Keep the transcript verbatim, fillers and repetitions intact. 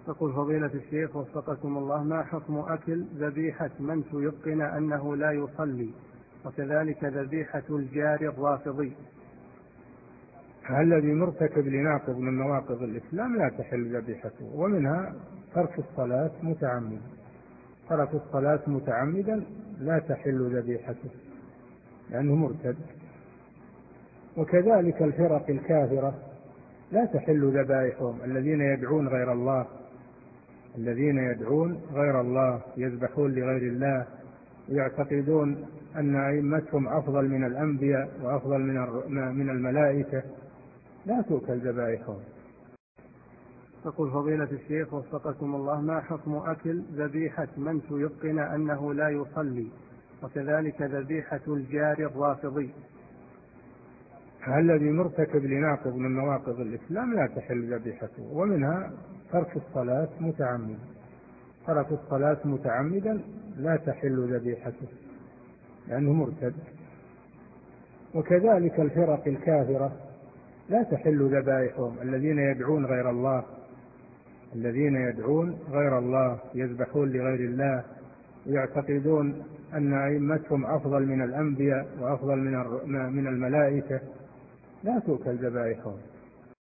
يقول فضيلة الشيخ وفقكم الله: ما حكم أكل ذبيحة من تيقن أنه لا يصلي، وكذلك ذبيحة الجار الرافضي؟ الذي مرتكب لناقض من نواقض الإسلام لا تحل ذبيحته، ومنها ترك الصلاة متعمدا. ترك الصلاة متعمدا لا تحل ذبيحته لأنه مرتد. وكذلك الفرق الكافرة لا تحل ذبائحهم، الذين يدعون غير الله الذين يدعون غير الله يذبحون لغير الله، يعتقدون أن أئمتهم أفضل من الأنبياء وأفضل من من الملائكة، لا تؤكل ذبائحهم. يقول فضيلة الشيخ وفقكم الله: ما حكم أكل ذبيحة من تيقن أنه لا يصلي، وكذلك ذبيحة الجار الرافضي؟ الذي مرتكب لناقض من نواقض الإسلام لا تحل ذبيحته، ومنها ترك الصلاة متعمدا. ترك الصلاة متعمدا لا تحل ذبيحته لأنه مرتد. وكذلك الفرق الكافرة لا تحل ذبائحهم، الذين يدعون غير الله الذين يدعون غير الله يذبحون لغير الله، يعتقدون أن أئمتهم أفضل من الأنبياء وأفضل من من الملائكة، لا تؤكل ذبائحهم.